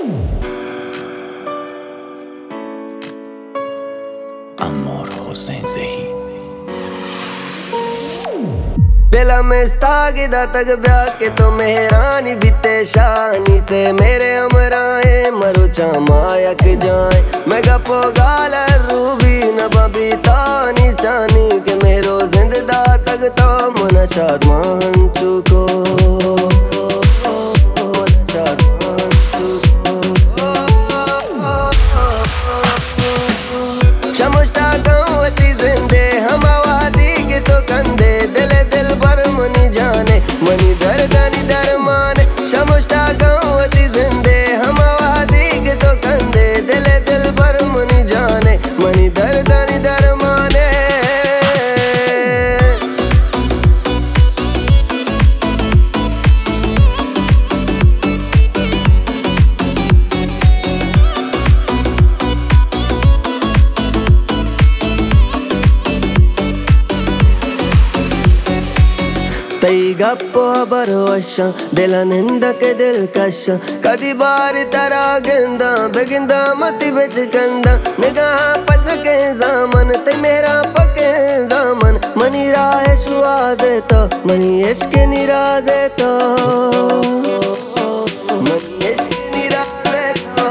عمار حسین زهی बेला में स्तागिदा तक ब्याह के तो मेहरानी बीते शानी से मेरे अमराए मरो चामायक जाए मैं गपो गाल रूबी न बबी तानी चानी के मेरो जिंदा तक तो मन शाद मान चुको शमुष्टा गाँवती जिंदे हम आवादी के तो कंधे दिले दिल पर मनी जाने मनी दर्दानी दरमाने शमुष्टा गाँवती जिंदे हम आवादी के तो कंधे दिले दिल पर मनी जाने मनी दर्दानी दरमाने तई गप्पो भरोश दिलनिंदके दिलकश कदी बार तरा गिंदा बेगिंदा मती बिच कंदा निगाह पतके जामन ते मेरा पके जामन मनी राह शुआजे तो मनी इश्क निराजे तो मनी इश्क निराजे तो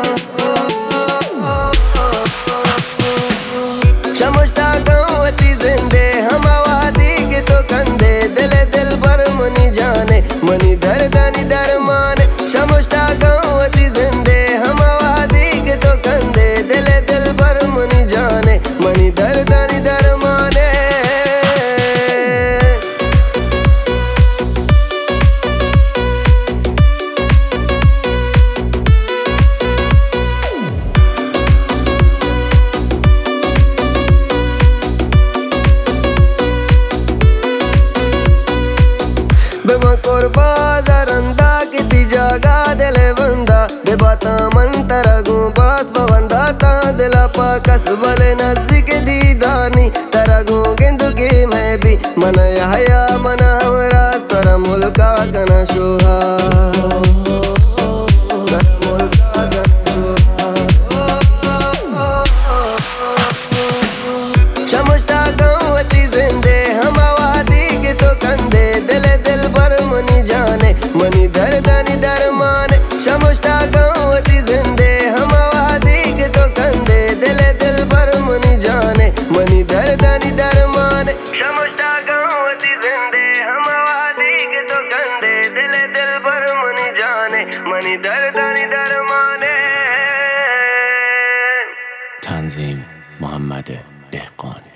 शमुष्टा गाँवती जिंदे हम आवादी के तो कंधे दिले दिल पर मनी जाने मनी दर्दानी दरमाने शमुष्टा गाँवती जिंदे हम आवादी के तो कंधे दिले दिल पर मनी जाने मनी दर्दानी दरमाने बेमकोर बाजारंदा किती जागा दिले बंदा बेबाता मंतर गु बास बवंदा ता दिला पाकस बले नज़दीक दीदानी तरगु गिंदगी में भी मन यहया मन वरास तर मुल्का कना शोहा शमुष्टा गाँवती जिंदे हम आवादी के तो कंधे दिले दिल पर मनी जाने मनी दर्दानी दरमाने शमुष्टा गाँवती जिंदे हम आवादी के तो कंधे दिले दिल पर मनी जाने मनी दर्दानी दरमाने शमुष्टा गाँवती जिंदे हम आवादी के तो कंधे दिले दिल पर मनी जाने मनी दर्दानी दरमाने تنظیم محمد دهقانی